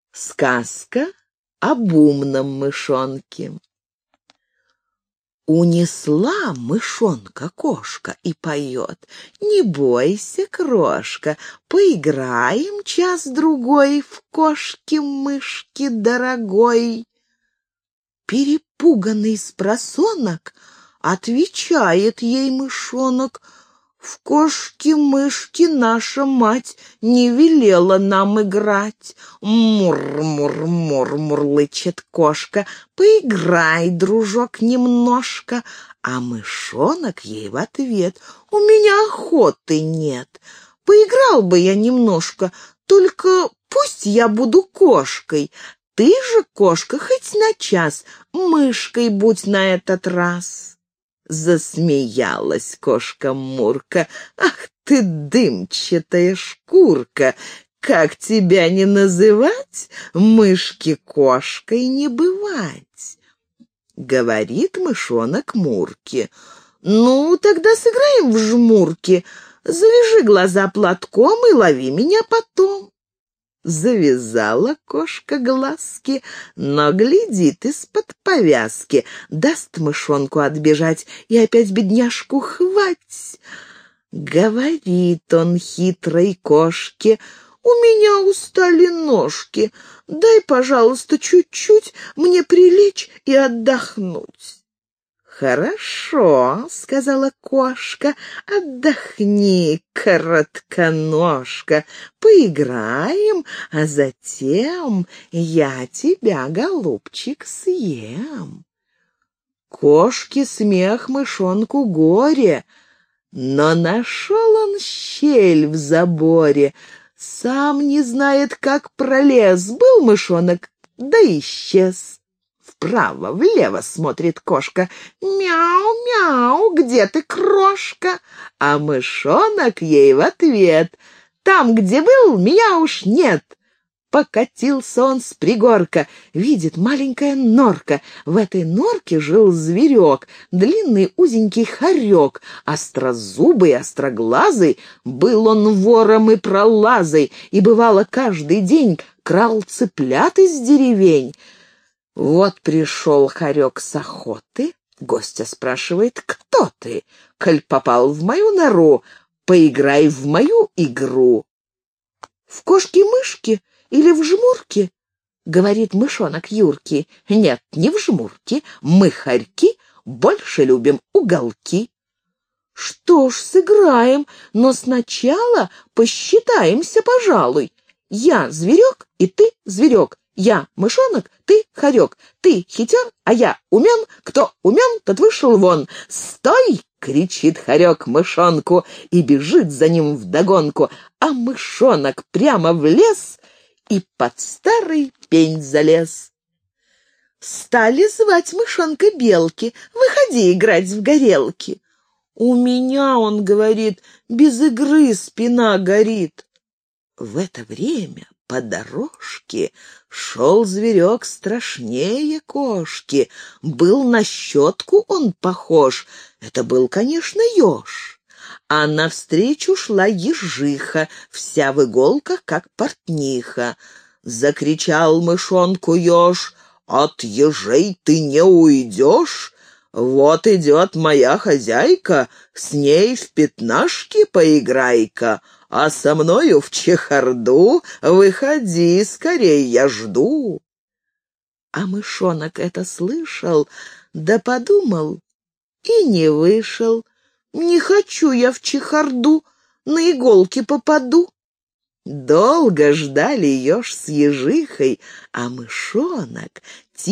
Сказка об умном мышонке. Унесла мышонка кошка и поет: «Не бойся, крошка, поиграем час-другой в кошки-мышки дорогой». Перепуганный спросонок отвечает ей мышонок: «В кошки-мышки наша мать не велела нам играть». «Мур-мур-мур», — мурлычет кошка, «поиграй, дружок, немножко». А мышонок ей в ответ: «У меня охоты нет. Поиграл бы я немножко, только пусть я буду кошкой. Ты же, кошка, хоть на час, мышкой будь на этот раз». Засмеялась кошка Мурка: «Ах ты, дымчатая шкурка! Как тебя не называть, мышке кошкой не бывать!» Говорит мышонок Мурке: «Ну, тогда сыграем в жмурки. Завяжи глаза платком и лови меня потом». Завязала кошка глазки, но глядит из-под повязки, даст мышонку отбежать, и опять бедняжку хвать. Говорит он хитрой кошке: «У меня устали ножки, дай, пожалуйста, чуть-чуть мне прилечь и отдохнуть». «Хорошо», — сказала кошка, — «отдохни, коротконожка, поиграем, а затем я тебя, голубчик, съем». Кошке смех, мышонку горе, но нашел он щель в заборе, сам не знает, как пролез. Был мышонок, да исчез. Вправо, влево смотрит кошка: «Мяу-мяу, где ты, крошка?» А мышонок ей в ответ: «Там, где был, меня уж нет». Покатился он с пригорка, видит маленькая норка. В этой норке жил зверек, длинный узенький хорек, острозубый, остроглазый. Был он вором и пролазой, и, бывало, каждый день крал цыплят из деревень. Вот пришел хорек с охоты, гостя спрашивает: «Кто ты? Коль попал в мою нору, поиграй в мою игру». «В кошки-мышки или в жмурки?» — говорит мышонок юркий. «Нет, не в жмурки, мы, хорьки, больше любим уголки». «Что ж, сыграем, но сначала посчитаемся, пожалуй. Я зверек, и ты зверек. Я мышонок, ты хорек. Ты хитер, а я умен. Кто умен, тот вышел вон». «Стой!» — кричит хорек мышонку и бежит за ним вдогонку. А мышонок прямо в лес и под старый пень залез. Стали звать мышонка белки: «Выходи играть в горелки». «У меня, — он говорит, — без игры спина горит». В это время по дорожке шел зверек страшнее кошки. Был на щетку он похож, это был, конечно, еж. А навстречу шла ежиха, вся в иголках, как портниха. Закричал мышонку еж: «От ежей ты не уйдешь! Вот идет моя хозяйка, с ней в пятнашки поиграй-ка, а со мною в чехарду выходи, скорей я жду». А мышонок это слышал, да подумал и не вышел. «Не хочу я в чехарду, на иголки попаду». Долго ждали еж с ежихой, а мышонок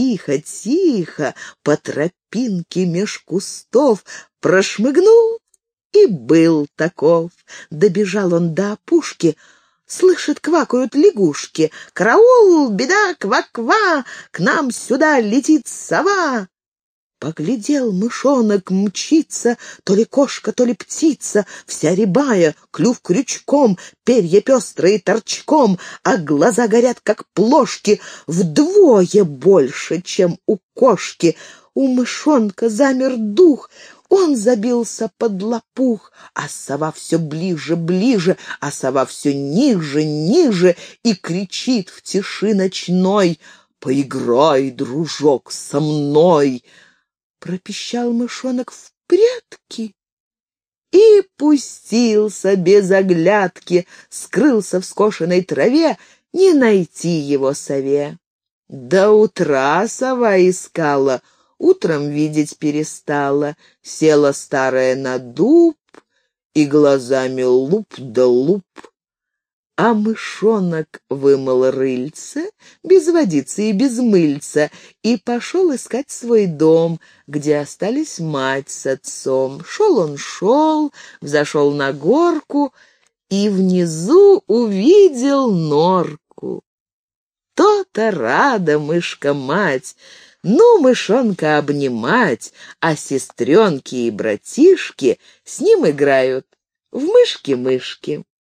тихо-тихо по тропинке меж кустов прошмыгнул и был таков. Добежал он до опушки, слышит, квакают лягушки: «Караул, беда, ква-ква, к нам сюда летит сова». Поглядел мышонок, мчится, то ли кошка, то ли птица, вся рябая, клюв крючком, перья пестрые торчком, а глаза горят, как плошки, вдвое больше, чем у кошки. У мышонка замер дух, Он забился под лопух, а сова все ближе, ближе, а сова все ниже, ниже и кричит в тиши ночной: «Поиграй, дружок, со мной!» Пропищал мышонок в прятки и пустился без оглядки, скрылся в скошенной траве, не найти его сове. До утра сова искала, утром видеть перестала, села старая на дуб и глазами луп да луп. А мышонок вымыл рыльце, без водицы и без мыльца, и пошел искать свой дом, где остались мать с отцом. Шел он, взошел на горку и внизу увидел норку. То-то рада мышка-мать, ну, мышонка обнимать, а сестренки и братишки с ним играют в мышки-мышки.